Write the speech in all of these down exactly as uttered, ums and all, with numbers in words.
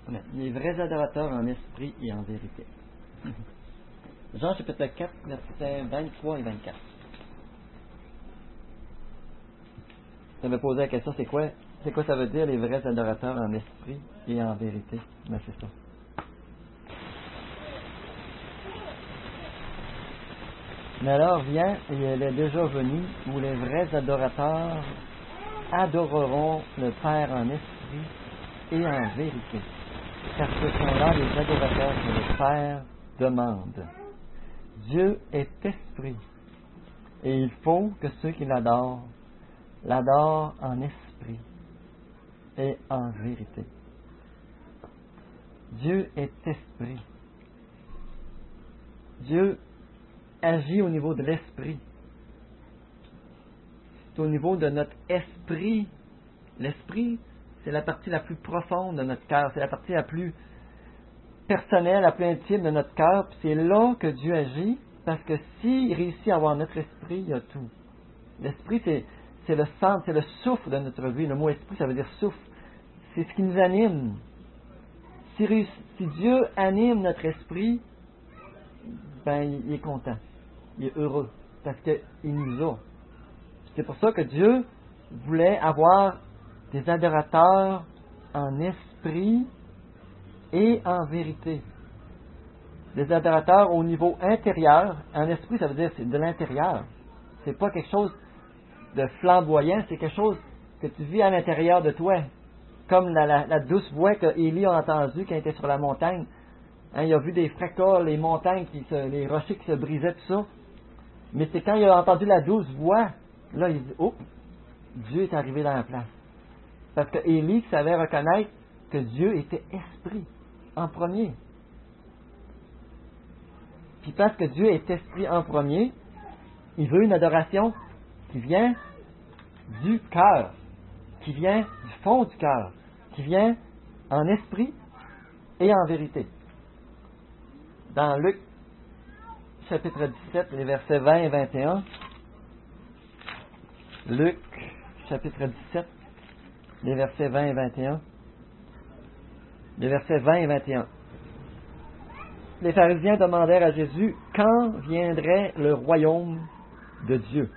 Les vrais adorateurs en esprit et en vérité. Jean chapitre quatre, versets vingt-trois et vingt-quatre. Ça me posait la question, c'est quoi, c'est quoi ça veut dire les vrais adorateurs en esprit et en vérité? Ben, c'est ça. Mais alors vient, et elle est déjà venue, où les vrais adorateurs adoreront le Père en esprit et en vérité. Car ce sont là les adorateurs que le Père demande. Dieu est esprit, et il faut que ceux qui l'adorent l'adorent en esprit et en vérité. Dieu est esprit. Dieu agit au niveau de l'esprit. C'est au niveau de notre esprit. L'esprit, c'est la partie la plus profonde de notre cœur. C'est la partie la plus personnelle, la plus intime de notre cœur. Puis c'est là que Dieu agit, parce que s'il réussit à avoir notre esprit, il y a tout. L'esprit, c'est, c'est le centre, c'est le souffle de notre vie. Le mot esprit, ça veut dire souffle. C'est ce qui nous anime. Si, si Dieu anime notre esprit, ben, il est content. Il est heureux. Parce qu'il nous a. C'est pour ça que Dieu voulait avoir des adorateurs en esprit et en vérité. Des adorateurs au niveau intérieur. En esprit, ça veut dire que c'est de l'intérieur. C'est pas quelque chose de flamboyant, c'est quelque chose que tu vis à l'intérieur de toi. Comme la, la, la douce voix que Élie a entendue quand il était sur la montagne. Hein, il a vu des fracas, les montagnes, qui se, les rochers qui se brisaient, tout ça. Mais c'est quand il a entendu la douce voix, là il dit, oh, Dieu est arrivé dans la place. Parce que Élie savait reconnaître que Dieu était esprit, en premier. Puis parce que Dieu est esprit en premier, il veut une adoration qui vient du cœur, qui vient du fond du cœur, qui vient en esprit et en vérité. Dans Luc, chapitre dix-sept, les versets vingt et vingt et un, Luc, chapitre dix-sept, les versets vingt et vingt et un, les versets vingt et vingt et un. Les pharisiens demandèrent à Jésus quand viendrait le royaume de Dieu.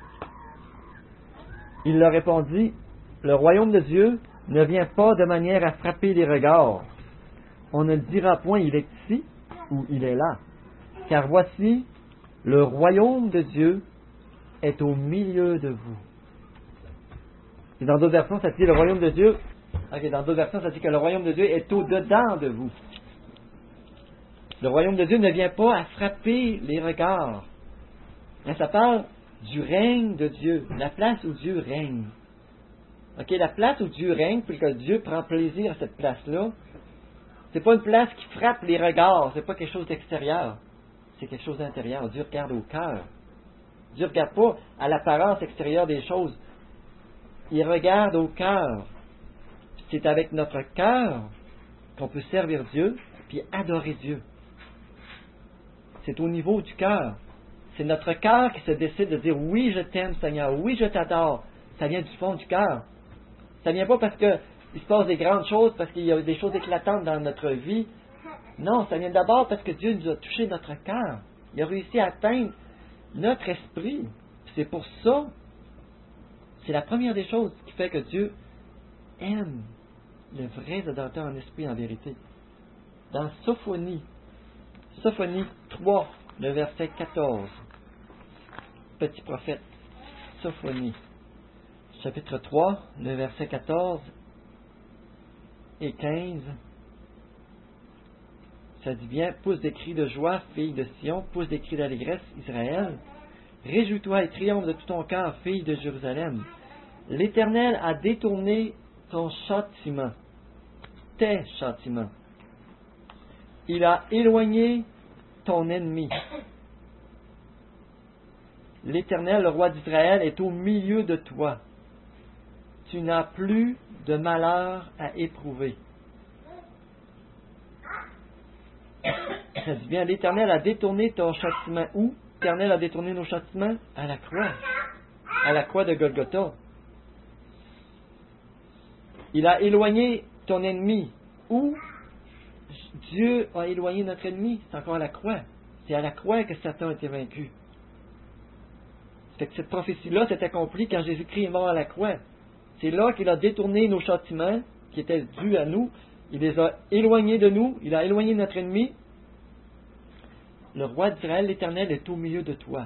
Il leur répondit, le royaume de Dieu ne vient pas de manière à frapper les regards. On ne dira point il est ici ou il est là. Car voici, le royaume de Dieu est au milieu de vous. Et dans d'autres versions, ça dit le royaume de Dieu. Okay, dans d'autres versions, ça dit que le royaume de Dieu est au-dedans de vous. Le royaume de Dieu ne vient pas à frapper les regards. Mais ça parle du règne de Dieu, la place où Dieu règne. Ok, la place où Dieu règne, puis que Dieu prend plaisir à cette place-là, c'est pas une place qui frappe les regards, c'est pas quelque chose d'extérieur, c'est quelque chose d'intérieur. Dieu regarde au cœur. Dieu ne regarde pas à l'apparence extérieure des choses. Il regarde au cœur. C'est avec notre cœur qu'on peut servir Dieu puis adorer Dieu. C'est au niveau du cœur. C'est notre cœur qui se décide de dire oui, je t'aime, Seigneur, oui, je t'adore. Ça vient du fond du cœur. Ça ne vient pas parce qu'il se passe des grandes choses, parce qu'il y a des choses éclatantes dans notre vie. Non, ça vient d'abord parce que Dieu nous a touché notre cœur. Il a réussi à atteindre notre esprit. C'est pour ça, c'est la première des choses qui fait que Dieu aime les vrais adorateurs en esprit et en vérité. Dans Sophonie, Sophonie trois, le verset quatorze. Petit prophète, Sophonie, chapitre trois, le verset quatorze et quinze. Ça dit bien, pousse des cris de joie, fille de Sion, pousse des cris d'allégresse, Israël. Réjouis-toi et triomphe de tout ton cœur, fille de Jérusalem. L'Éternel a détourné ton châtiment, tes châtiments. Il a éloigné ton ennemi. L'Éternel, le roi d'Israël, est au milieu de toi. Tu n'as plus de malheur à éprouver. Ça dit bien, l'Éternel a détourné ton châtiment. Où l'Éternel a détourné nos châtiments? À la croix. À la croix de Golgotha. Il a éloigné ton ennemi. Où? Dieu a éloigné notre ennemi, c'est encore à la croix. C'est à la croix que Satan a été vaincu. Fait que cette prophétie-là s'est accomplie quand Jésus-Christ est mort à la croix. C'est là qu'il a détourné nos châtiments qui étaient dus à nous. Il les a éloignés de nous. Il a éloigné notre ennemi. Le roi d'Israël, l'Éternel, est au milieu de toi.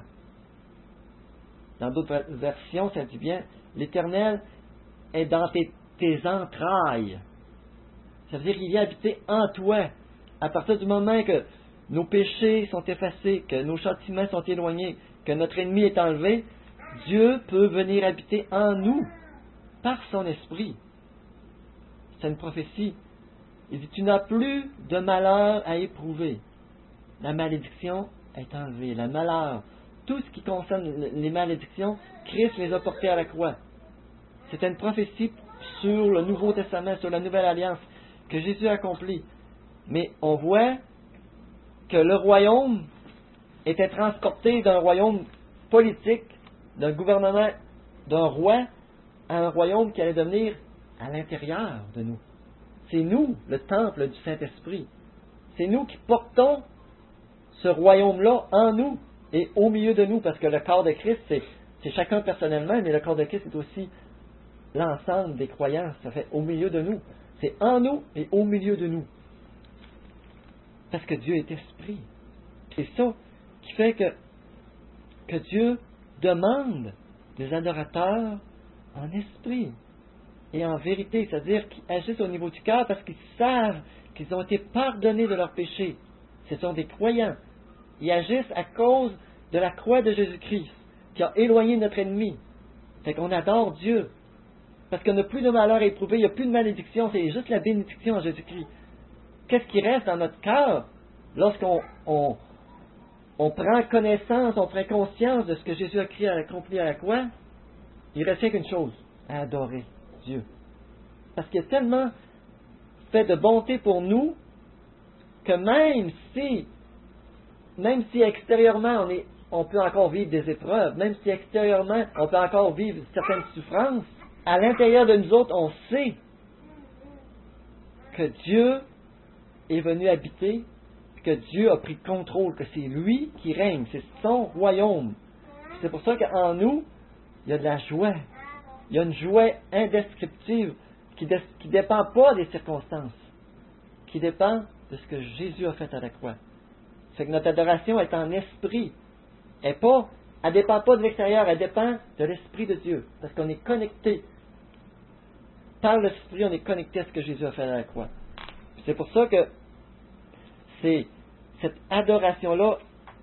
Dans d'autres versions, ça dit bien, l'Éternel est dans tes, tes entrailles. Ça veut dire qu'il vient habiter en toi. À partir du moment que nos péchés sont effacés, que nos châtiments sont éloignés, que notre ennemi est enlevé, Dieu peut venir habiter en nous par son esprit. C'est une prophétie. Il dit, tu n'as plus de malheur à éprouver. La malédiction est enlevée. Le malheur, tout ce qui concerne les malédictions, Christ les a portées à la croix. C'était une prophétie sur le Nouveau Testament, sur la Nouvelle Alliance, que Jésus a accomplie. Mais on voit que le royaume était transporté d'un royaume politique, d'un gouvernement, d'un roi, à un royaume qui allait devenir à l'intérieur de nous. C'est nous, le temple du Saint-Esprit. C'est nous qui portons ce royaume-là en nous et au milieu de nous, parce que le corps de Christ, c'est, c'est chacun personnellement, mais le corps de Christ, c'est aussi l'ensemble des croyants. Ça fait au milieu de nous. C'est en nous et au milieu de nous. Parce que Dieu est esprit. C'est ça qui fait que, que Dieu demande des adorateurs en esprit et en vérité, c'est-à-dire qu'ils agissent au niveau du cœur parce qu'ils savent qu'ils ont été pardonnés de leurs péchés. Ce sont des croyants. Ils agissent à cause de la croix de Jésus-Christ qui a éloigné notre ennemi. Fait qu'on adore Dieu. Parce qu'on n'a plus de malheur à éprouver, il n'y a plus de malédiction, c'est juste la bénédiction en Jésus-Christ. Qu'est-ce qui reste dans notre cœur lorsqu'on on, on prend connaissance, on prend conscience de ce que Jésus a créé, accompli à la croix? Il ne reste rien qu'une chose, à adorer Dieu. Parce qu'il a tellement fait de bonté pour nous que même si, même si extérieurement on, est, on peut encore vivre des épreuves, même si extérieurement on peut encore vivre certaines souffrances, à l'intérieur de nous autres, on sait que Dieu est venu habiter, que Dieu a pris contrôle, que c'est lui qui règne, c'est son royaume. C'est pour ça qu'en nous, il y a de la joie. Il y a une joie indescriptible qui ne dépend pas des circonstances, qui dépend de ce que Jésus a fait à la croix. C'est que notre adoration est en esprit. Elle ne dépend pas de l'extérieur, elle dépend de l'Esprit de Dieu. Parce qu'on est connecté. Par l'Esprit, on est connecté à ce que Jésus a fait à la croix. C'est pour ça que c'est, cette adoration-là,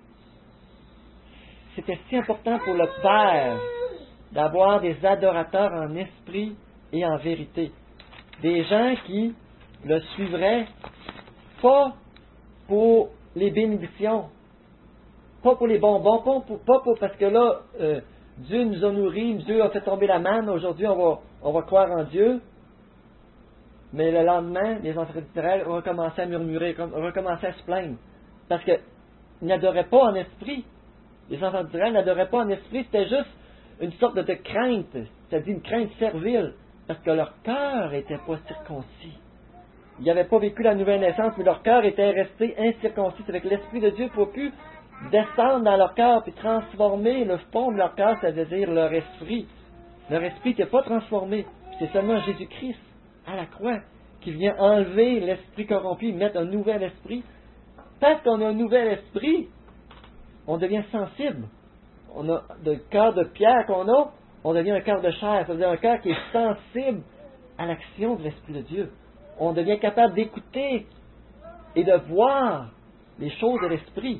c'était si important pour le Père d'avoir des adorateurs en esprit et en vérité. Des gens qui le suivraient pas pour les bénédictions, pas pour les bonbons, pas pour, pas pour parce que là, euh, Dieu nous a nourris, Dieu a fait tomber la manne, aujourd'hui on va, on va croire en Dieu. Mais le lendemain, les enfants d'Israël recommençaient à murmurer, recommençaient à se plaindre. Parce qu'ils n'adoraient pas en esprit. Les enfants d'Israël n'adoraient pas en esprit, c'était juste une sorte de crainte, c'est-à-dire une crainte servile, parce que leur cœur n'était pas circoncis. Ils n'avaient pas vécu la nouvelle naissance, mais leur cœur était resté incirconcis. C'est avec l'Esprit de Dieu pour plus descendre dans leur cœur puis transformer le fond de leur cœur, c'est-à-dire leur esprit. Leur esprit n'était pas transformé. C'est seulement Jésus-Christ, à la croix, qui vient enlever l'esprit corrompu et mettre un nouvel esprit. Parce qu'on a un nouvel esprit, on devient sensible. On a le cœur de pierre qu'on a, on devient un cœur de chair, c'est-à-dire un cœur qui est sensible à l'action de l'Esprit de Dieu. On devient capable d'écouter et de voir les choses de l'Esprit.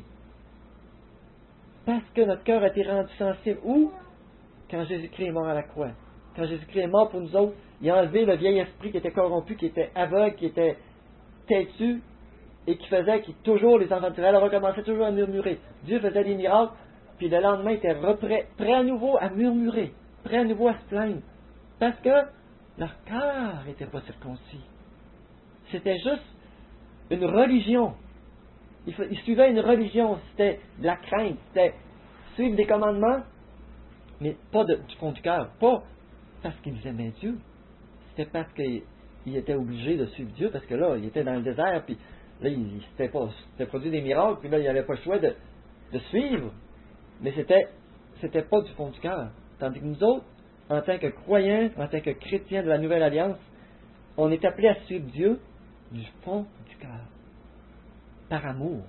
Parce que notre cœur a été rendu sensible. Où? Quand Jésus-Christ est mort à la croix. Quand Jésus-Christ est mort pour nous autres, il a enlevé le vieil esprit qui était corrompu, qui était aveugle, qui était têtu, et qui faisait que toujours les enfants d'Israël recommençaient toujours à murmurer. Dieu faisait des miracles, puis le lendemain, ils étaient prêts, prêts à nouveau à murmurer, prêts à nouveau à se plaindre. Parce que leur cœur n'était pas circoncis. C'était juste une religion. Ils, ils suivaient une religion, c'était de la crainte, c'était suivre des commandements, mais pas de, du fond du cœur, pas parce qu'ils aimaient Dieu. C'était parce qu'ils étaient obligés de suivre Dieu, parce que là, ils étaient dans le désert, puis là, il, il s'était pas, s'était produit des miracles, puis là, il n'avait pas le choix de, de suivre. Mais c'était, c'était pas du fond du cœur. Tandis que nous autres, en tant que croyants, en tant que chrétiens de la Nouvelle Alliance, on est appelés à suivre Dieu du fond du cœur, par amour.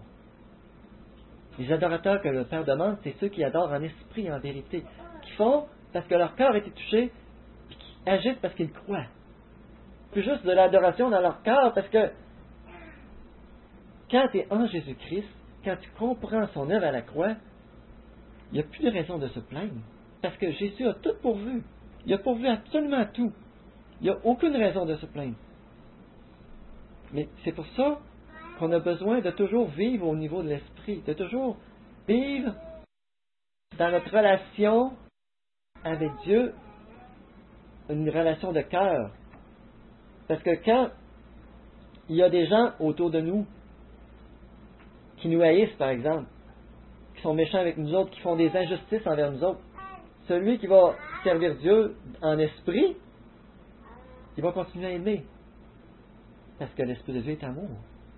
Les adorateurs que le Père demande, c'est ceux qui adorent en esprit et en vérité, qui font parce que leur cœur a été touché, et qui agissent parce qu'ils croient. Plus juste de l'adoration dans leur cœur, parce que quand tu es en Jésus-Christ, quand tu comprends son œuvre à la croix, il n'y a plus de raison de se plaindre, parce que Jésus a tout pourvu. Il a pourvu absolument tout. Il n'y a aucune raison de se plaindre. Mais c'est pour ça qu'on a besoin de toujours vivre au niveau de l'esprit, de toujours vivre dans notre relation avec Dieu, une relation de cœur. Parce que quand il y a des gens autour de nous qui nous haïssent, par exemple, qui sont méchants avec nous autres, qui font des injustices envers nous autres, celui qui va servir Dieu en esprit, il va continuer à aimer. Parce que l'Esprit de Dieu est amour.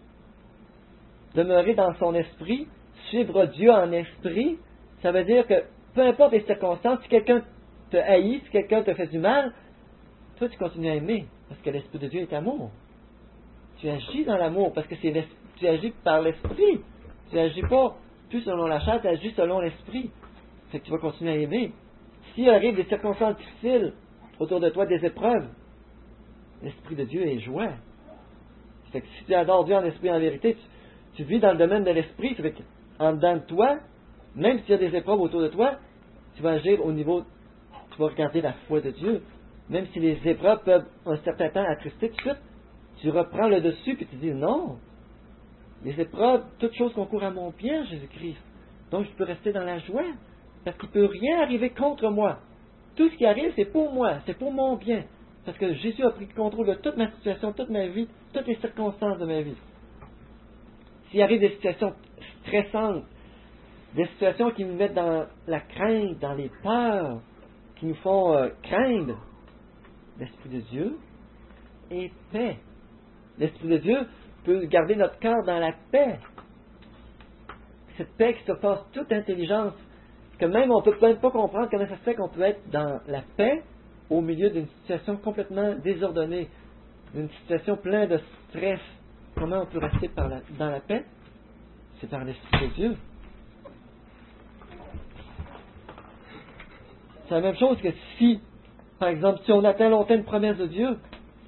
Demeurer dans son esprit, suivre Dieu en esprit, ça veut dire que peu importe les circonstances, si quelqu'un te haït, si quelqu'un te fait du mal, toi tu continues à aimer, parce que l'Esprit de Dieu est amour. Tu agis dans l'amour, parce que c'est tu agis par l'esprit. Tu agis pas plus selon la chair, tu agis selon l'esprit. Fait que tu vas continuer à aimer. S'il arrive des circonstances difficiles autour de toi, des épreuves, l'Esprit de Dieu est joie. Fait que si tu adores Dieu en esprit et en vérité, tu, tu vis dans le domaine de l'esprit, fait que en dedans de toi, même s'il y a des épreuves autour de toi, tu vas agir au niveau, tu vas regarder la foi de Dieu. Même si les épreuves peuvent un certain temps attrister tout de suite, tu reprends le dessus et tu dis non. Les épreuves, toutes choses concourent à mon bien, Jésus-Christ. Donc je peux rester dans la joie, parce qu'il ne peut rien arriver contre moi. Tout ce qui arrive, c'est pour moi, c'est pour mon bien. Parce que Jésus a pris le contrôle de toute ma situation, toute ma vie, toutes les circonstances de ma vie. S'il arrive des situations stressantes, des situations qui nous mettent dans la crainte, dans les peurs, qui nous font euh, craindre, l'Esprit de Dieu est paix. L'Esprit de Dieu peut garder notre cœur dans la paix. Cette paix qui surpasse toute intelligence, que même on ne peut même pas comprendre comment ça se fait qu'on peut être dans la paix au milieu d'une situation complètement désordonnée, d'une situation pleine de stress. Comment on peut rester par la, dans la paix? C'est par l'Esprit de Dieu. C'est la même chose que si, par exemple, si on attend longtemps une promesse de Dieu,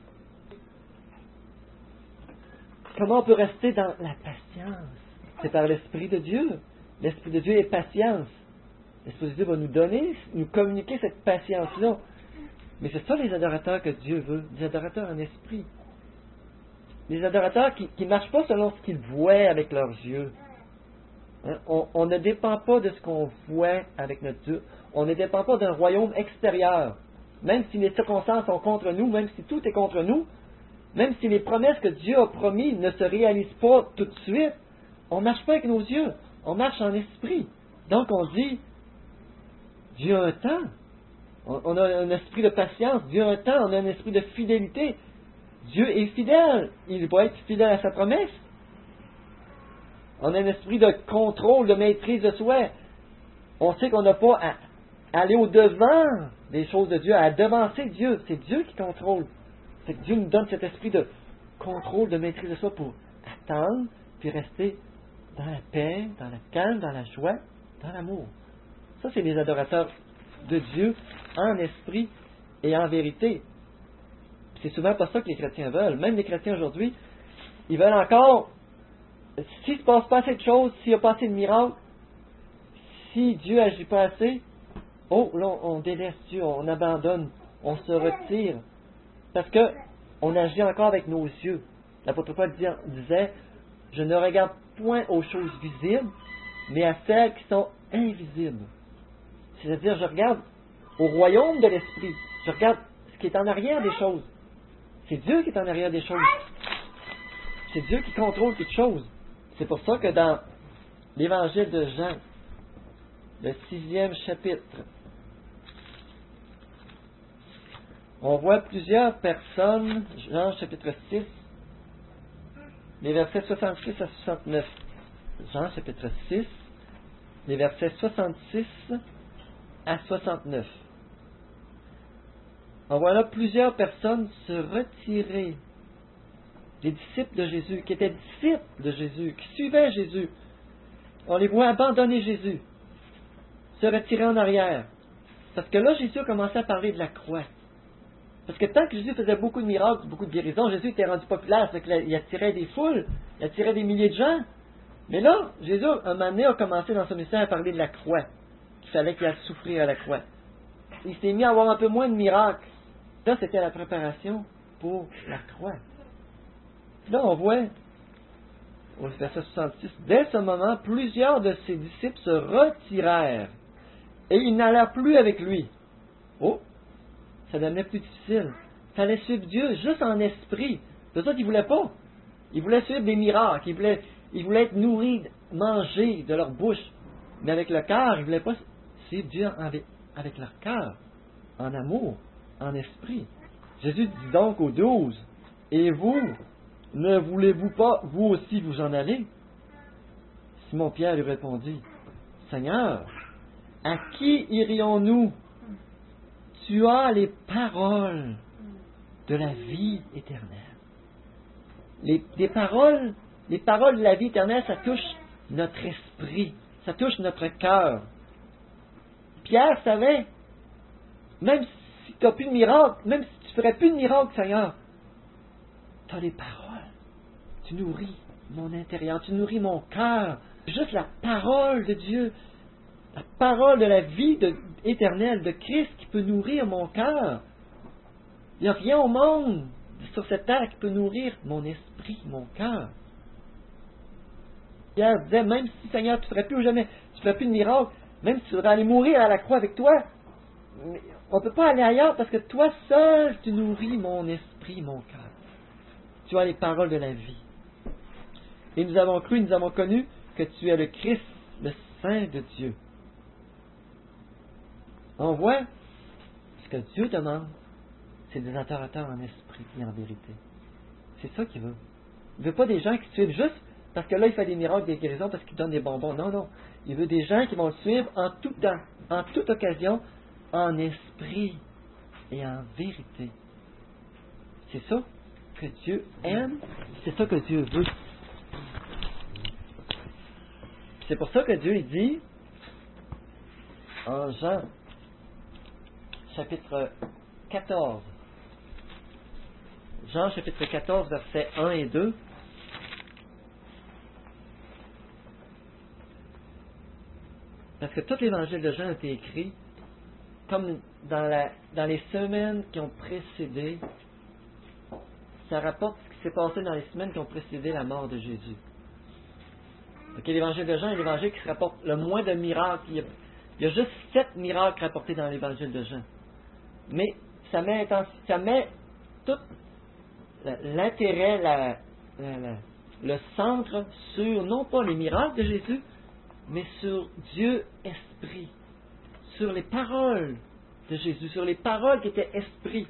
comment on peut rester dans la patience? C'est par l'Esprit de Dieu. L'Esprit de Dieu est patience. L'Esprit de Dieu va nous donner, nous communiquer cette patience-là. Mais c'est ça les adorateurs que Dieu veut, des adorateurs en esprit. Les adorateurs qui ne marchent pas selon ce qu'ils voient avec leurs yeux. Hein? On, on ne dépend pas de ce qu'on voit avec notre Dieu. On ne dépend pas d'un royaume extérieur. Même si les circonstances sont contre nous, même si tout est contre nous, même si les promesses que Dieu a promises ne se réalisent pas tout de suite, on ne marche pas avec nos yeux. On marche en esprit. Donc on dit, Dieu a un temps. On a un esprit de patience. Dieu a un temps. On a un esprit de fidélité. Dieu est fidèle. Il va être fidèle à sa promesse. On a un esprit de contrôle, de maîtrise de soi. On sait qu'on n'a pas à aller au-devant des choses de Dieu, à devancer Dieu. C'est Dieu qui contrôle. C'est que Dieu nous donne cet esprit de contrôle, de maîtrise de soi pour attendre, puis rester dans la paix, dans le calme, dans la joie, dans l'amour. Ça, c'est les adorateurs de Dieu en esprit et en vérité. C'est souvent pas ça que les chrétiens veulent. Même les chrétiens aujourd'hui, ils veulent encore, s'il ne se passe pas assez de choses, s'il n'y a pas assez de miracles, si Dieu n'agit pas assez, oh, là, on délaisse Dieu, on abandonne, on se retire. Parce que on agit encore avec nos yeux. L'apôtre Paul disait, je ne regarde point aux choses visibles, mais à celles qui sont invisibles. C'est-à-dire, je regarde au royaume de l'esprit. Je regarde ce qui est en arrière des choses. C'est Dieu qui est en arrière des choses. C'est Dieu qui contrôle toutes choses. C'est pour ça que dans l'évangile de Jean, le sixième chapitre, on voit plusieurs personnes, Jean chapitre six, les versets soixante-six à soixante-neuf. Jean chapitre six, les versets soixante-six à soixante-neuf. On voit là plusieurs personnes se retirer. Les disciples de Jésus, qui étaient disciples de Jésus, qui suivaient Jésus. On les voit abandonner Jésus, se retirer en arrière. Parce que là, Jésus a commencé à parler de la croix. Parce que tant que Jésus faisait beaucoup de miracles, beaucoup de guérisons, Jésus était rendu populaire, c'est qu'il attirait des foules, il attirait des milliers de gens. Mais là, Jésus, un moment donné, a commencé dans son message à parler de la croix, qu'il fallait qu'il aille souffrir à la croix. Il s'est mis à avoir un peu moins de miracles. Ça, c'était la préparation pour la croix. Là, on voit, au verset soixante-six, dès ce moment, plusieurs de ses disciples se retirèrent et ils n'allèrent plus avec lui. Oh! Ça devenait plus difficile. Il fallait suivre Dieu juste en esprit. C'est ça qu'ils ne voulaient pas. Ils voulaient suivre des miracles. Ils voulaient, ils voulaient être nourris, manger de leur bouche. Mais avec le cœur, ils ne voulaient pas suivre Dieu avec, avec leur cœur, en amour, en esprit. Jésus dit donc aux douze, « Et vous, ne voulez-vous pas, vous aussi, vous en aller ?» Simon-Pierre lui répondit, « Seigneur, à qui irions-nous? Tu as les paroles de la vie éternelle. » Les, les paroles, les paroles de la vie éternelle, ça touche notre esprit, ça touche notre cœur. Pierre savait, même si tu n'as plus de miracle, même si tu ne ferais plus de miracle, Seigneur, tu as les paroles. Tu nourris mon intérieur, tu nourris mon cœur. Juste la parole de Dieu, la parole de la vie de, éternelle de Christ qui peut nourrir mon cœur. Il n'y a rien au monde sur cette terre qui peut nourrir mon esprit, mon cœur. Pierre disait, même si, Seigneur, tu ne ferais plus jamais, tu ne ferais plus de miracle, même si tu voudrais aller mourir à la croix avec toi, on ne peut pas aller ailleurs parce que toi seul, tu nourris mon esprit, mon cœur. Tu as les paroles de la vie. Et nous avons cru, nous avons connu que tu es le Christ, le Saint de Dieu. On voit ce que Dieu demande, c'est des adorateurs en esprit et en vérité. C'est ça qu'il veut. Il ne veut pas des gens qui suivent juste parce que là, il fait des miracles, des guérisons, parce qu'il donne des bonbons. Non, non. Il veut des gens qui vont le suivre en tout temps, en toute occasion, en esprit et en vérité. C'est ça que Dieu aime, c'est ça que Dieu veut. C'est pour ça que Dieu il dit, en Jean, chapitre quatorze, Jean chapitre quatorze, versets un et deux, parce que tout l'évangile de Jean a été écrit comme dans, la, dans les semaines qui ont précédé, ça rapporte ce qui s'est passé dans les semaines qui ont précédé la mort de Jésus. Donc l'évangile de Jean est l'évangile qui se rapporte le moins de miracles. Il y a, il y a juste sept miracles rapportés dans l'évangile de Jean. Mais ça met, ça met tout l'intérêt, la, la, la, le centre sur, non pas les miracles de Jésus, mais sur Dieu Esprit, sur les paroles de Jésus, sur les paroles qui étaient Esprit,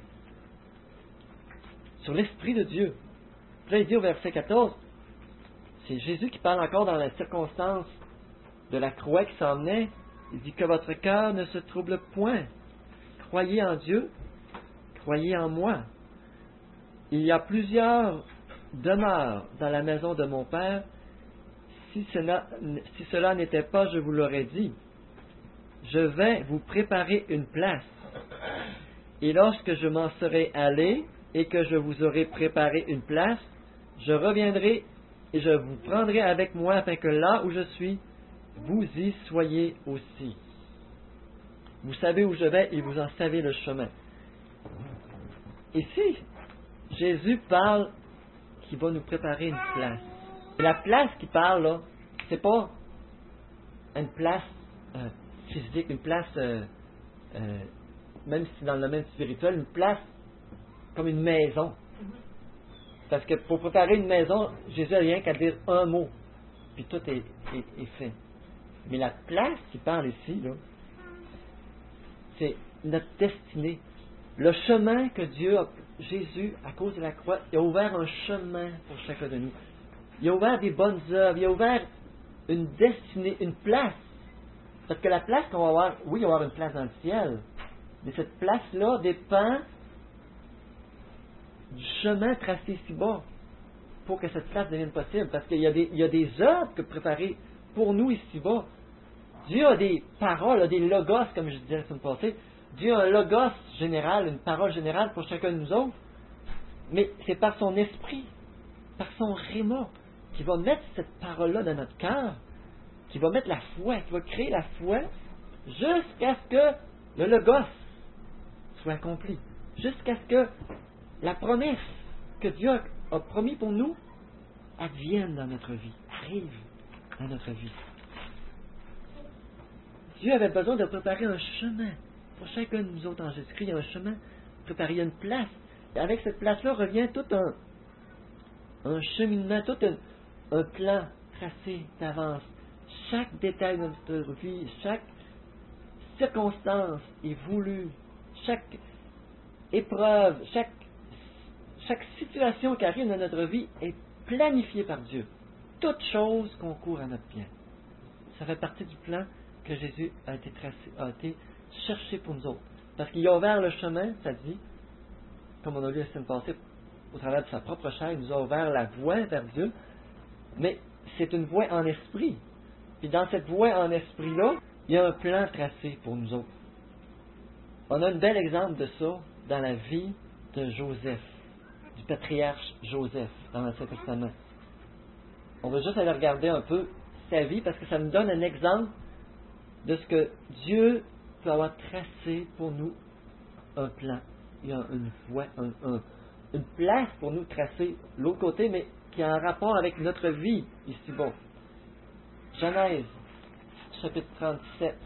sur l'Esprit de Dieu. Puis là, il dit au verset quatorze, c'est Jésus qui parle encore dans la circonstance de la croix qui s'en venait. Il dit que votre cœur ne se trouble point. Croyez en Dieu, croyez en moi. Il y a plusieurs demeures dans la maison de mon Père. Si cela, si cela n'était pas, je vous l'aurais dit. Je vais vous préparer une place. Et lorsque je m'en serai allé et que je vous aurai préparé une place, je reviendrai et je vous prendrai avec moi afin que là où je suis, vous y soyez aussi. Vous savez où je vais et vous en savez le chemin. Ici, Jésus parle qu'il va nous préparer une place. Et la place qu'il parle, là, c'est pas une place euh, physique, une place, euh, euh, même si dans le domaine spirituel, une place comme une maison. Parce que pour préparer une maison, Jésus n'a rien qu'à dire un mot, puis tout est, est, est fait. Mais la place qu'il parle ici, là, c'est notre destinée. Le chemin que Dieu a, Jésus, à cause de la croix, il a ouvert un chemin pour chacun de nous. Il a ouvert des bonnes œuvres. Il a ouvert une destinée, une place. Parce que la place qu'on va avoir, oui, il va y avoir une place dans le ciel. Mais cette place-là dépend du chemin tracé ici-bas pour que cette place devienne possible. Parce qu'il y a des, il y a des œuvres que préparées pour nous ici-bas. Dieu a des paroles, a des logos, comme je disais la semaine passée. Dieu a un logos général, une parole générale pour chacun de nous autres. Mais c'est par son esprit, par son réma, qui va mettre cette parole-là dans notre cœur, qui va mettre la foi, qui va créer la foi, jusqu'à ce que le logos soit accompli. Jusqu'à ce que la promesse que Dieu a, a promis pour nous advienne dans notre vie, arrive dans notre vie. Dieu avait besoin de préparer un chemin pour chacun de nous autres en Jésus-Christ. Il y a un chemin, préparer une place. Et avec cette place-là revient tout un, un cheminement, tout un, un plan tracé d'avance. Chaque détail de notre vie, chaque circonstance est voulue. Chaque épreuve, chaque, chaque situation qui arrive dans notre vie est planifiée par Dieu. Toute chose concourt à notre bien. Ça fait partie du plan que Jésus a été tracé, a été cherché pour nous autres. Parce qu'il a ouvert le chemin, ça dit, comme on a lu la semaine passée, au travers de sa propre chair, il nous a ouvert la voie vers Dieu, mais c'est une voie en esprit. Puis dans cette voie en esprit-là, il y a un plan tracé pour nous autres. On a un bel exemple de ça dans la vie de Joseph, du patriarche Joseph, dans l'Ancien Testament. On va juste aller regarder un peu sa vie, parce que ça nous donne un exemple de ce que Dieu peut avoir tracé pour nous un plan. Il y a une voie, un, un, une place pour nous tracer l'autre côté, mais qui a un rapport avec notre vie ici-bas. Genèse, chapitre trente-sept,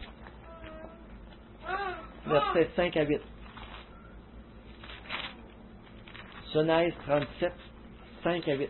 versets cinq à huit. Genèse trente-sept, cinq à huit.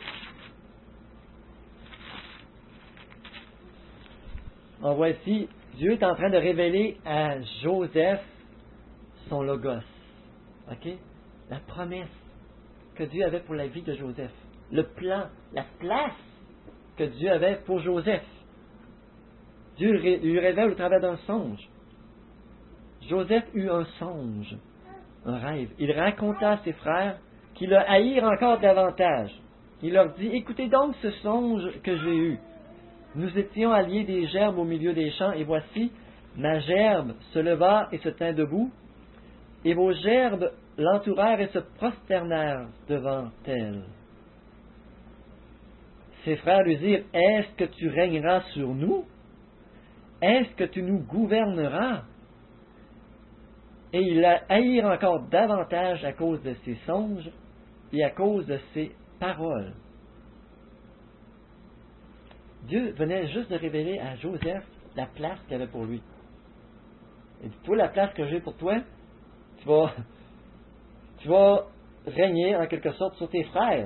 On voit ici, Dieu est en train de révéler à Joseph son logos. OK? La promesse que Dieu avait pour la vie de Joseph. Le plan, la place que Dieu avait pour Joseph. Dieu lui révèle au travers d'un songe. Joseph eut un songe, un rêve. Il raconta à ses frères qui le haïrent encore davantage. Il leur dit, écoutez donc ce songe que j'ai eu. Nous étions alliés des gerbes au milieu des champs, et voici, ma gerbe se leva et se tint debout, et vos gerbes l'entourèrent et se prosternèrent devant elle. Ses frères lui dirent, est-ce que tu régneras sur nous? Est-ce que tu nous gouverneras? Et ils la haïrent encore davantage à cause de ses songes et à cause de ses paroles. Dieu venait juste de révéler à Joseph la place qu'il avait pour lui. Il dit, toi, la place que j'ai pour toi, tu vas, tu vas régner en quelque sorte sur tes frères.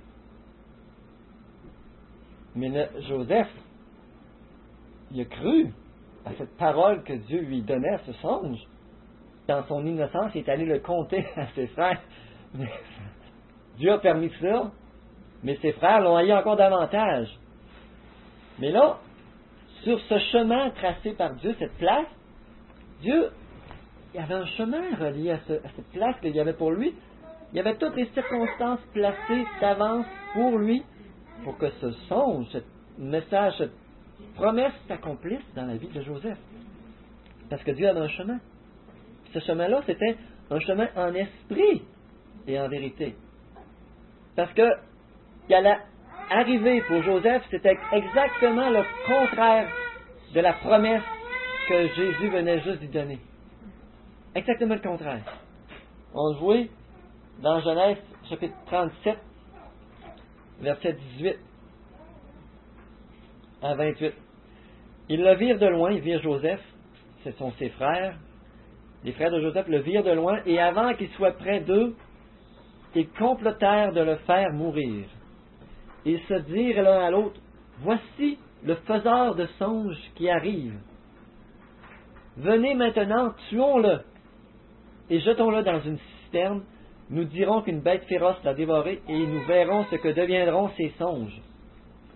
Mais le, Joseph, il a cru à cette parole que Dieu lui donnait, à ce songe. Dans son innocence, il est allé le conter à ses frères. Mais Dieu a permis ça, mais ses frères l'ont haï encore davantage. Mais là, sur ce chemin tracé par Dieu, cette place, Dieu, il y avait un chemin relié à, ce, à cette place qu'il y avait pour lui. Il y avait toutes les circonstances placées d'avance pour lui, pour que ce songe, ce message, cette promesse s'accomplisse dans la vie de Joseph. Parce que Dieu avait un chemin. Ce chemin-là, c'était un chemin en esprit et en vérité. Parce que il allait arriver pour Joseph, c'était exactement le contraire de la promesse que Jésus venait juste lui donner. Exactement le contraire. On le voit dans Genèse chapitre trente-sept, verset dix-huit à vingt-huit. Ils le virent de loin, ils virent Joseph, ce sont ses frères. Les frères de Joseph le virent de loin, et avant qu'il soit près d'eux, ils complotèrent de le faire mourir. Ils se dirent l'un à l'autre, voici le faiseur de songes qui arrive. Venez maintenant, tuons-le, et jetons-le dans une citerne. Nous dirons qu'une bête féroce l'a dévoré, et nous verrons ce que deviendront ses songes.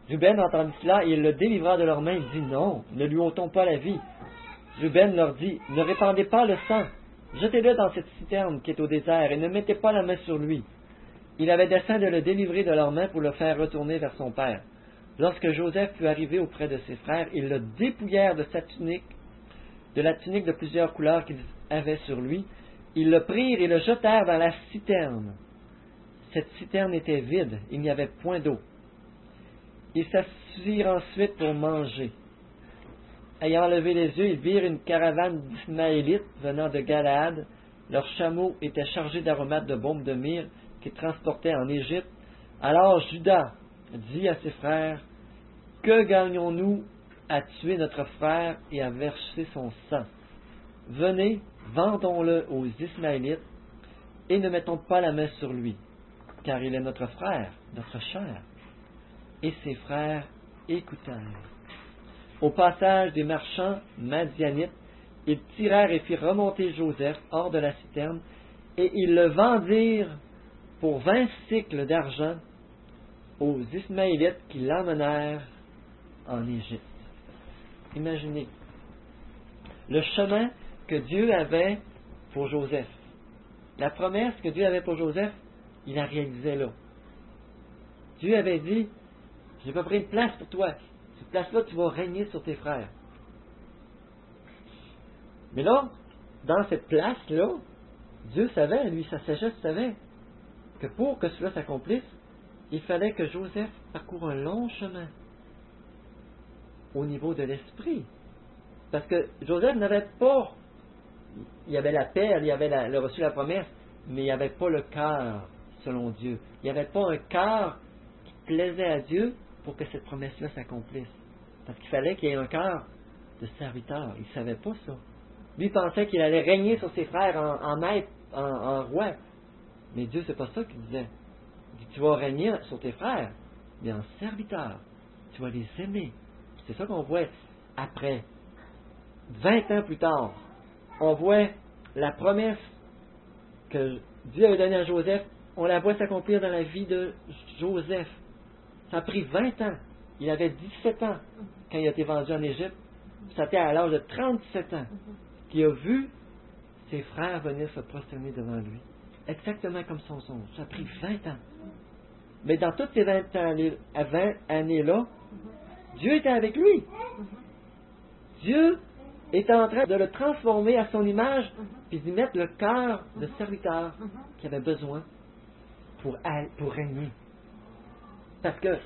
Ruben entendit cela et il le délivra de leurs mains. Il dit, non, ne lui ôtons pas la vie. Ruben leur dit, ne répandez pas le sang. Jetez-le dans cette citerne qui est au désert et ne mettez pas la main sur lui. Il avait dessein de le délivrer de leurs mains pour le faire retourner vers son père. Lorsque Joseph fut arrivé auprès de ses frères, ils le dépouillèrent de sa tunique, de la tunique de plusieurs couleurs qu'il avait sur lui. Ils le prirent et le jetèrent dans la citerne. Cette citerne était vide, il n'y avait point d'eau. Ils s'assirent ensuite pour manger. Ayant levé les yeux, ils virent une caravane d'Ismaélites venant de Galaad. Leurs chameaux étaient chargés d'aromates de baume de myrrhe qu'ils transportaient en Égypte. Alors Judas dit à ses frères, « Que gagnons-nous à tuer notre frère et à verser son sang? Venez, vendons-le aux Ismaélites et ne mettons pas la main sur lui, car il est notre frère, notre chair. » Et ses frères écoutèrent. Au passage des marchands madianites, ils tirèrent et firent remonter Joseph hors de la citerne, et ils le vendirent pour vingt cycles d'argent aux Ismaélites qui l'emmenèrent en Égypte. Imaginez le chemin que Dieu avait pour Joseph. La promesse que Dieu avait pour Joseph, il la réalisait là. Dieu avait dit, j'ai préparé une place pour toi. Cette place-là, tu vas régner sur tes frères. Mais là, dans cette place-là, Dieu savait, lui, sa sagesse savait, que pour que cela s'accomplisse, il fallait que Joseph parcourt un long chemin au niveau de l'esprit. Parce que Joseph n'avait pas, il y avait la paix, il avait la, il a reçu la promesse, mais il n'y avait pas le cœur selon Dieu. Il n'y avait pas un cœur qui plaisait à Dieu pour que cette promesse-là s'accomplisse. Parce qu'il fallait qu'il y ait un cœur de serviteur. Il ne savait pas ça. Lui pensait qu'il allait régner sur ses frères en, en maître, en, en roi. Mais Dieu, c'est pas ça qu'il disait. Il dit, tu vas régner sur tes frères, mais en serviteur. Tu vas les aimer. C'est ça qu'on voit après. Vingt ans plus tard, on voit la promesse que Dieu avait donnée à Joseph. On la voit s'accomplir dans la vie de Joseph. Ça a pris vingt ans. Il avait dix-sept ans quand il a été vendu en Égypte. Ça a été à l'âge de trente-sept ans qu'il a vu ses frères venir se prosterner devant lui. Exactement comme son songe. Ça a pris vingt ans. Mais dans toutes ces vingt années-là, Dieu était avec lui. Dieu était en train de le transformer à son image puis d'y mettre le cœur de serviteur qu'il avait besoin pour, pour régner. Parce que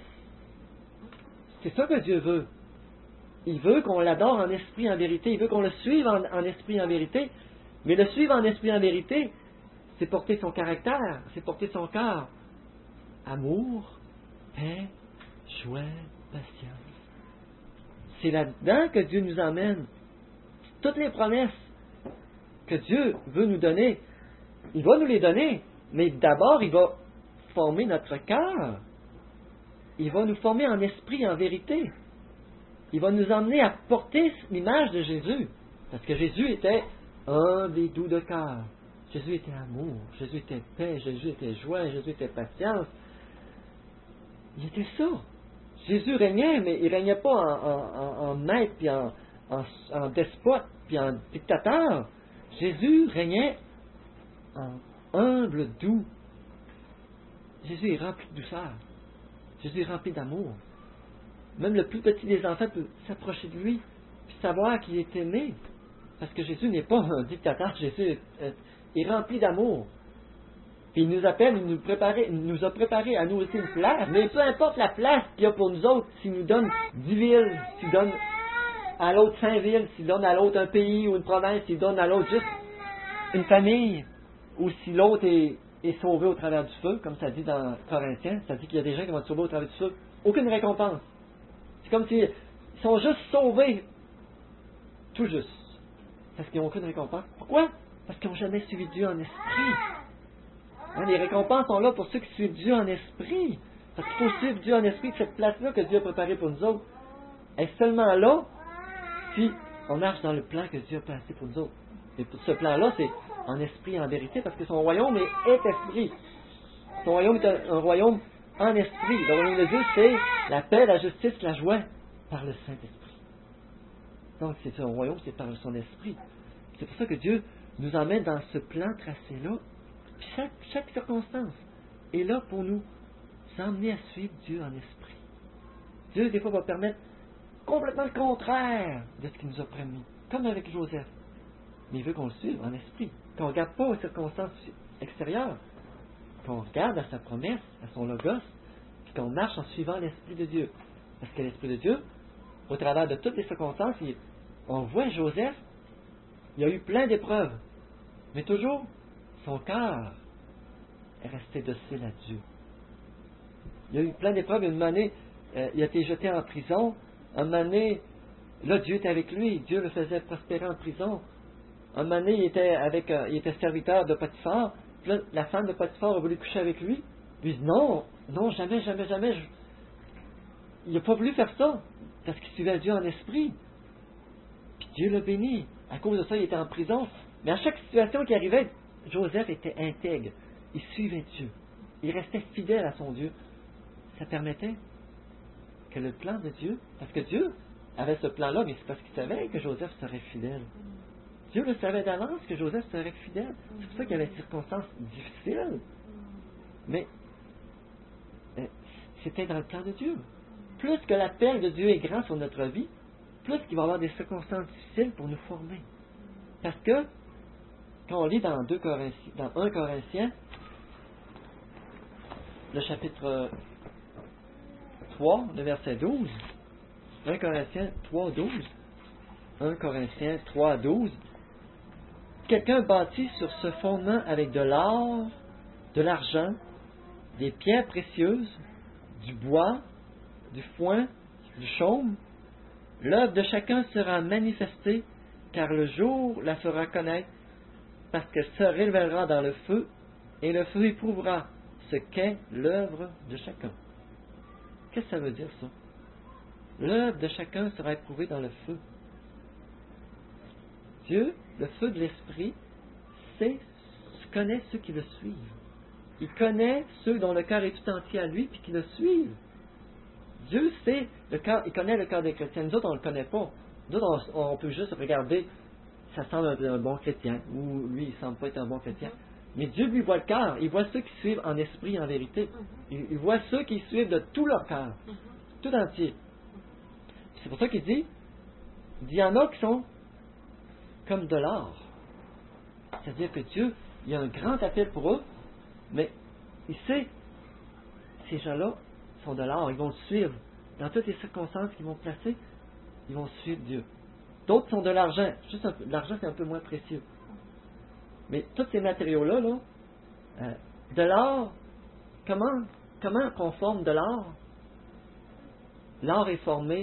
c'est ça que Dieu veut. Il veut qu'on l'adore en esprit, en vérité. Il veut qu'on le suive en, en esprit, en vérité. Mais le suivre en esprit, en vérité, c'est porter son caractère, c'est porter son cœur. Amour, paix, joie, patience. C'est là-dedans que Dieu nous emmène. Toutes les promesses que Dieu veut nous donner, il va nous les donner. Mais d'abord, il va former notre cœur. Il va nous former en esprit, en vérité. Il va nous emmener à porter l'image de Jésus. Parce que Jésus était un des doux de cœur. Jésus était amour. Jésus était paix. Jésus était joie. Jésus était patience. Il était ça. Jésus régnait, mais il ne régnait pas en, en, en maître, puis en, en, en despote, puis en dictateur. Jésus régnait en humble, doux. Jésus est rempli de douceur. Jésus est rempli d'amour. Même le plus petit des enfants peut s'approcher de lui puis savoir qu'il est aimé. Parce que Jésus n'est pas un dictateur. Jésus est, est rempli d'amour. Puis il nous appelle, il nous, préparer, il nous a préparé à nous aussi une place. Mais peu importe la place qu'il y a pour nous autres, s'il nous donne dix villes, s'il donne à l'autre cinq villes, s'il donne à l'autre un pays ou une province, s'il donne à l'autre juste une famille, ou si l'autre est, est sauvé au travers du feu, comme ça dit dans Corinthiens, ça dit qu'il y a des gens qui vont être sauvés au travers du feu. Aucune récompense. C'est comme s'ils sont juste sauvés, tout juste. Parce qu'ils n'ont aucune récompense. Pourquoi? Parce qu'ils n'ont jamais suivi Dieu en esprit. Hein, les récompenses sont là pour ceux qui suivent Dieu en esprit. Parce qu'il faut suivre Dieu en esprit. Cette place-là que Dieu a préparée pour nous autres est seulement là si on marche dans le plan que Dieu a placé pour nous autres. Et pour ce plan-là, c'est en esprit et en vérité, parce que son royaume est, est esprit. Son royaume est un, un royaume en esprit. Le royaume de Dieu, c'est la paix, la justice, la joie par le Saint-Esprit. Donc, c'est un royaume, c'est par son esprit. C'est pour ça que Dieu nous emmène dans ce plan tracé-là. Chaque, chaque circonstance est là pour nous emmener à suivre Dieu en esprit. Dieu, des fois, va permettre complètement le contraire de ce qu'il nous a promis, comme avec Joseph. Mais il veut qu'on le suive en esprit, qu'on ne regarde pas aux circonstances extérieures, qu'on regarde à sa promesse, à son logos, puis qu'on marche en suivant l'Esprit de Dieu. Parce que l'Esprit de Dieu, au travers de toutes les circonstances, il, on voit Joseph, il a eu plein d'épreuves, mais toujours, son cœur est resté docile à Dieu. Il a eu plein d'épreuves. Une année, euh, il a été jeté en prison. Une année, là, Dieu était avec lui. Dieu le faisait prospérer en prison. Une année, il était, avec, euh, il était serviteur de Potiphar. Puis là, la femme de Potiphar a voulu coucher avec lui. Lui dit non, non, jamais, jamais, jamais. Je... Il n'a pas voulu faire ça parce qu'il suivait Dieu en esprit. Puis Dieu l'a béni. À cause de ça, il était en prison. Mais à chaque situation qui arrivait, Joseph était intègre. Il suivait Dieu. Il restait fidèle à son Dieu. Ça permettait que le plan de Dieu, parce que Dieu avait ce plan-là, mais c'est parce qu'il savait que Joseph serait fidèle. Dieu le savait d'avance que Joseph serait fidèle. C'est pour ça qu'il y avait des circonstances difficiles. Mais euh, c'était dans le plan de Dieu. Plus que l'appel de Dieu est grand sur notre vie, plus qu'il va y avoir des circonstances difficiles pour nous former. Parce que, quand on lit dans, deux Corinthiens, dans un Corinthiens, le chapitre trois, le verset douze, un Corinthiens trois, douze, un Corinthiens trois, douze, quelqu'un bâtit sur ce fondement avec de l'or, de l'argent, des pierres précieuses, du bois, du foin, du chaume. L'œuvre de chacun sera manifestée, car le jour la fera connaître, parce qu'elle se révélera dans le feu, et le feu éprouvera ce qu'est l'œuvre de chacun. Qu'est-ce que ça veut dire, ça? L'œuvre de chacun sera éprouvée dans le feu. Dieu, le feu de l'Esprit, sait, connaît ceux qui le suivent. Il connaît ceux dont le cœur est tout entier à lui, puis qui le suivent. Dieu sait, le cœur, il connaît le cœur des chrétiens. Nous autres, on ne le connaît pas. Nous autres, on, on peut juste regarder, ça semble un, un bon chrétien, ou lui, il ne semble pas être un bon chrétien. Mais Dieu lui voit le cœur. Il voit ceux qui suivent en esprit, en vérité. Il, il voit ceux qui suivent de tout leur cœur, tout entier. C'est pour ça qu'il dit, il y en a qui sont comme de l'or. C'est-à-dire que Dieu, il y a un grand appel pour eux, mais il sait, ces gens-là sont de l'or, ils vont le suivre. Dans toutes les circonstances qu'ils vont placer, ils vont suivre Dieu. D'autres sont de l'argent. Juste un peu, l'argent, c'est un peu moins précieux. Mais tous ces matériaux-là, là, euh, de l'or, comment, comment on forme de l'or? L'or est formé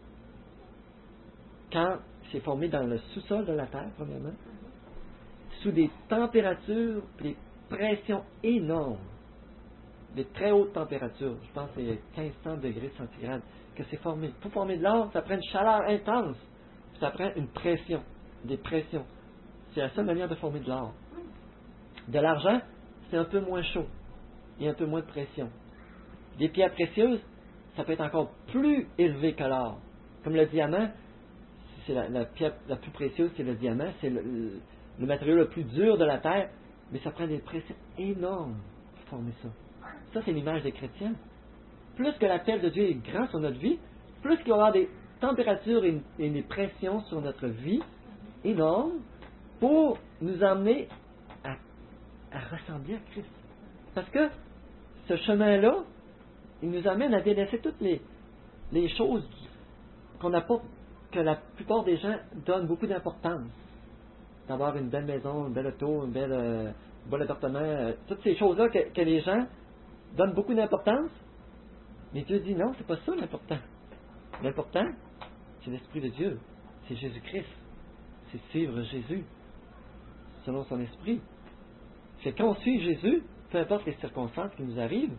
quand c'est formé dans le sous-sol de la terre, premièrement, sous des températures, des pressions énormes, des très hautes températures. Je pense que c'est quinze cents degrés centigrades que c'est formé. Pour former de l'or, ça prend une chaleur intense, puis ça prend une pression, des pressions. C'est la seule manière de former de l'or. De l'argent, c'est un peu moins chaud et un peu moins de pression. Des pierres précieuses, ça peut être encore plus élevé que l'or. Comme le diamant, c'est la, la pierre la plus précieuse, c'est le diamant, c'est le, le, le matériau le plus dur de la terre, mais ça prend des pressions énormes pour former ça. Ça, c'est l'image des chrétiens. Plus que l'appel de Dieu est grand sur notre vie, plus qu'il va y avoir des températures et, et des pressions sur notre vie énormes pour nous emmener à, à ressembler à Christ. Parce que ce chemin-là, il nous amène à délaisser toutes les, les choses qu'on n'a pas, que la plupart des gens donnent beaucoup d'importance. D'avoir une belle maison, une belle auto, une belle, euh, un bon appartement, euh, toutes ces choses-là que, que les gens donnent beaucoup d'importance. Mais Dieu dit non, c'est pas ça l'important. L'important, c'est l'Esprit de Dieu. C'est Jésus-Christ. C'est suivre Jésus selon son esprit. C'est quand on suit Jésus, peu importe les circonstances qui nous arrivent,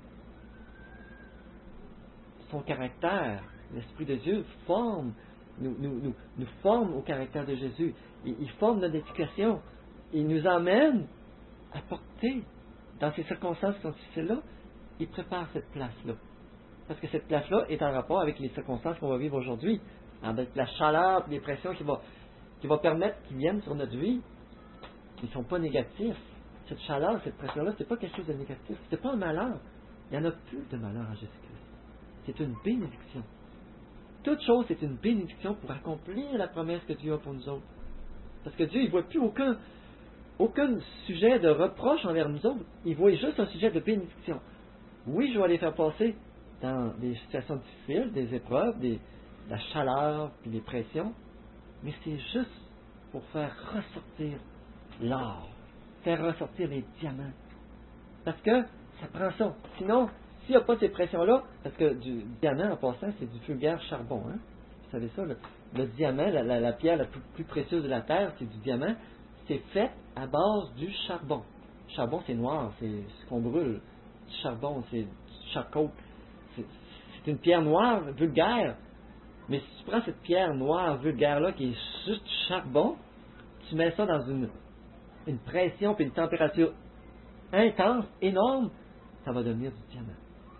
son caractère, l'Esprit de Dieu forme, nous, nous, nous, nous forme au caractère de Jésus. Il, il forme notre éducation. Il nous emmène à porter, dans ces circonstances difficiles-là, il prépare cette place-là. Parce que cette place-là est en rapport avec les circonstances qu'on va vivre aujourd'hui. Avec la chaleur, les pressions qui vont qui va permettre qu'ils viennent sur notre vie, ils ne sont pas négatifs. Cette chaleur, cette pression-là, c'est pas quelque chose de négatif. C'est pas un malheur. Il n'y en a plus de malheur à Jésus-Christ. C'est une bénédiction. Toute chose, c'est une bénédiction pour accomplir la promesse que Dieu a pour nous autres. Parce que Dieu, il ne voit plus aucun, aucun sujet de reproche envers nous autres. Il voit juste un sujet de bénédiction. Oui, je vais les faire passer dans des situations difficiles, des épreuves, des, la chaleur, puis les pressions, mais c'est juste pour faire ressortir l'or, faire ressortir les diamants. Parce que ça prend ça. Sinon, s'il n'y a pas ces pressions-là, parce que du diamant, en passant, c'est du vulgaire charbon. Hein? Vous savez ça, le, le diamant, la, la, la pierre la plus, plus précieuse de la terre, c'est du diamant. C'est fait à base du charbon. Le charbon, c'est noir, c'est ce qu'on brûle. Du charbon, c'est du charcoal. C'est, c'est une pierre noire, vulgaire. Mais si tu prends cette pierre noire, vulgaire-là, qui est juste du charbon, tu mets ça dans une, une pression et une température intense, énorme, ça va devenir du diamant.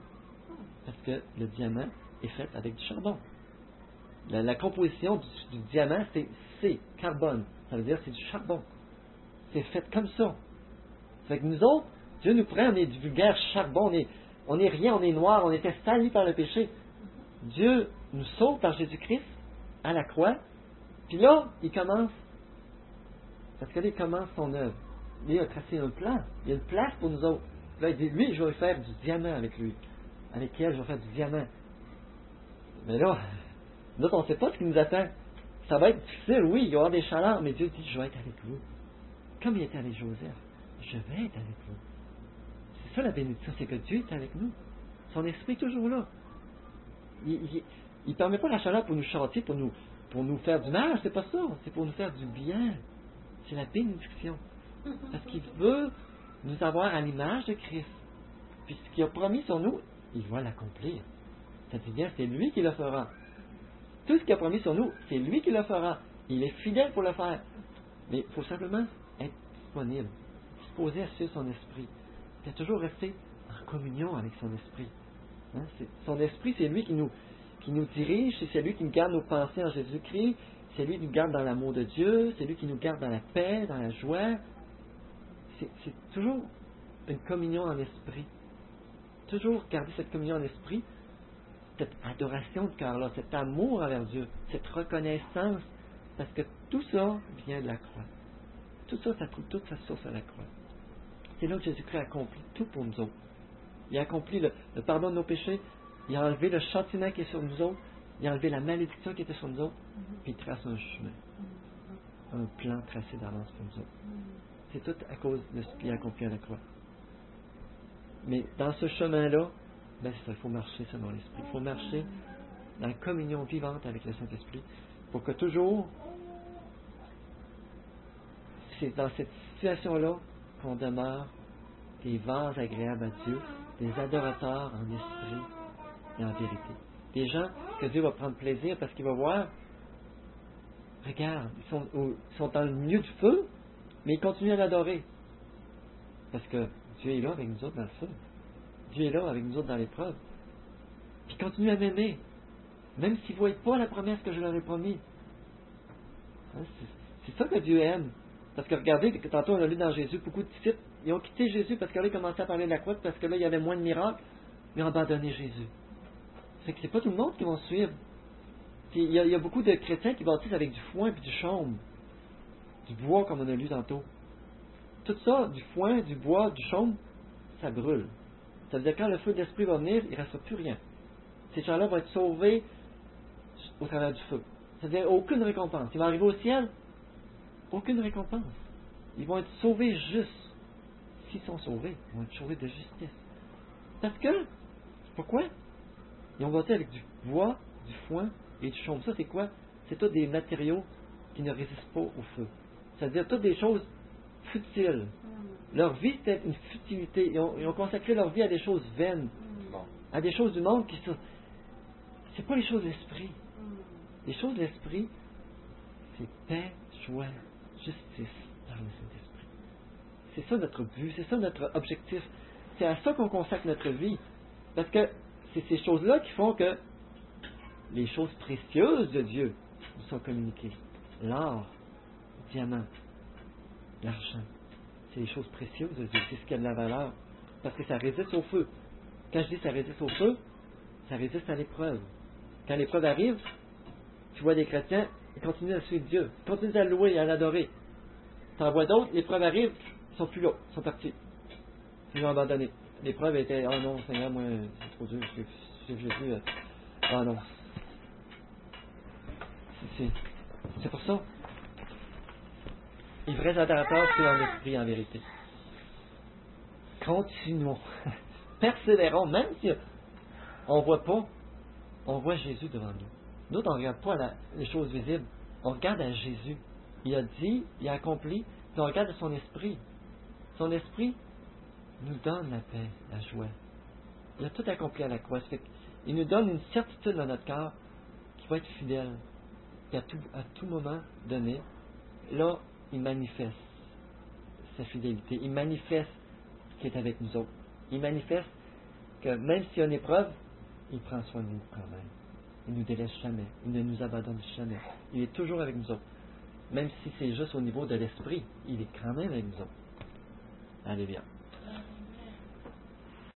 Parce que le diamant est fait avec du charbon. La, la composition du, du diamant, c'est C, carbone. Ça veut dire que c'est du charbon. C'est fait comme ça. Fait que nous autres, Dieu nous prend, on est du vulgaire charbon, on est, on est rien, on est noir, on était salis par le péché. Dieu nous sauve par Jésus-Christ à la croix, puis là, il commence, parce que là, il commence son œuvre. Il a tracé un plan, il y a une place pour nous autres. Là, il dit, lui, je vais faire du diamant avec lui. Avec elle, je vais faire du diamant. Mais là, nous autres, on ne sait pas ce qui nous attend. Ça va être difficile, oui, il va y avoir des chaleurs, mais Dieu dit, je vais être avec vous. Comme il était avec Joseph, je vais être avec vous. C'est ça la bénédiction, c'est que Dieu est avec nous. Son esprit est toujours là. Il ne permet pas la chaleur pour nous chanter, pour nous, pour nous faire du mal, c'est pas ça. C'est pour nous faire du bien. C'est la bénédiction. Parce qu'il veut nous avoir à l'image de Christ. Puis ce qu'il a promis sur nous, il va l'accomplir. Ça dit bien, c'est lui qui le fera. Tout ce qu'il a promis sur nous, c'est lui qui le fera. Il est fidèle pour le faire. Mais il faut simplement être disponible, disposer à suivre son esprit. Il a toujours resté en communion avec son esprit. Hein? C'est, son esprit, c'est lui qui nous, qui nous dirige, c'est lui qui nous garde nos pensées en Jésus-Christ, c'est lui qui nous garde dans l'amour de Dieu, c'est lui qui nous garde dans la paix, dans la joie. C'est, c'est toujours une communion en esprit. Toujours garder cette communion en esprit, cette adoration de cœur-là, cet amour envers Dieu, cette reconnaissance, parce que tout ça vient de la croix. Tout ça, ça trouve toute sa source à la croix. C'est là que Jésus-Christ a accompli tout pour nous autres. Il a accompli le, le pardon de nos péchés, il a enlevé le châtiment qui est sur nous autres, il a enlevé la malédiction qui était sur nous autres, puis il trace un chemin, un plan tracé d'avance pour nous autres. C'est tout à cause de ce qu'il a accompli à la croix. Mais dans ce chemin-là, ben c'est ça, il faut marcher selon l'Esprit. Il faut marcher dans la communion vivante avec le Saint-Esprit pour que toujours, c'est dans cette situation-là qu'on demeure des vases agréables à Dieu, des adorateurs en esprit et en vérité. Des gens que Dieu va prendre plaisir parce qu'il va voir, regarde, ils sont, au, ils sont dans le milieu du feu, mais ils continuent à l'adorer. Parce que Dieu est là avec nous autres dans le feu. Dieu est là avec nous autres dans l'épreuve. Puis il continue à m'aimer. Même s'ils ne voient pas la promesse que je leur ai promise. Hein, c'est, c'est ça que Dieu aime. Parce que regardez, tantôt on a lu dans Jésus, beaucoup de disciples, ils ont quitté Jésus parce que là, ils commençaient à parler de la croix, parce que là, il y avait moins de miracles, mais ils ont abandonné Jésus. C'est que c'est pas tout le monde qui va suivre. Puis il y, a, il y a beaucoup de chrétiens qui bâtissent avec du foin et du chaume. Du bois, comme on a lu tantôt. Tout ça, du foin, du bois, du chaume, ça brûle. Ça veut dire que quand le feu de l'esprit va venir, il ne restera plus rien. Ces gens-là vont être sauvés au travers du feu. Ça veut dire aucune récompense. Ils vont arriver au ciel, aucune récompense. Ils vont être sauvés juste. S'ils sont sauvés, ils vont être sauvés de justice. Parce que, pourquoi? Ils ont voté avec du bois, du foin et du chaume. Ça, c'est quoi? C'est tous des matériaux qui ne résistent pas au feu. C'est-à-dire toutes des choses futiles. Leur vie, c'était une futilité. Ils ont, ils ont consacré leur vie à des choses vaines, à des choses du monde qui sont... C'est pas les choses de l'esprit. Les choses de l'esprit, c'est paix, joie, justice dans le Saint-Esprit. C'est ça notre but, c'est ça notre objectif. c'est à ça qu'on consacre notre vie. Parce que c'est ces choses-là qui font que les choses précieuses de Dieu nous sont communiquées. L'or, le diamant, l'argent. C'est les choses précieuses de Dieu. C'est ce qui a de la valeur. Parce que ça résiste au feu. Quand je dis ça résiste au feu, ça résiste à l'épreuve. Quand l'épreuve arrive, tu vois des chrétiens, ils continuent à suivre Dieu. Ils continuent à le louer et à l'adorer. Tu en vois d'autres, l'épreuve arrive, ils sont plus là, ils sont partis. Ils ont abandonné. L'épreuve était, oh non, Seigneur, moi, c'est trop dur, je suis Jésus. Oh non. C'est, c'est pour ça. Les vrais adorateurs, c'est en esprit, en vérité. Continuons. Persévérons, même si on ne voit pas, on voit Jésus devant nous. Nous, on ne regarde pas la, les choses visibles. On regarde à Jésus. Il a dit, il a accompli, puis on regarde à son esprit. Son esprit nous donne la paix, la joie. Il a tout accompli à la croix. Il nous donne une certitude dans notre cœur qui va être fidèle. Et à tout, à tout moment donné, là, il manifeste sa fidélité. Il manifeste qu'il est avec nous autres. Il manifeste que même s'il y a une épreuve, il prend soin de nous quand même. Il ne nous délaisse jamais. Il ne nous abandonne jamais. Il est toujours avec nous autres. Même si c'est juste au niveau de l'esprit, il est quand même avec nous autres. Alléluia.